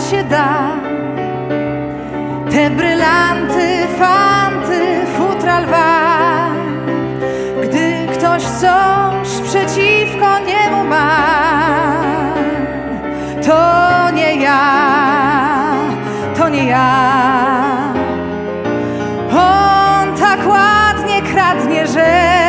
się da. Te brylanty, fanty, futra lwa. Gdy ktoś coś przeciwko niemu ma, to nie ja, to nie ja. On tak ładnie kradnie rzeczy,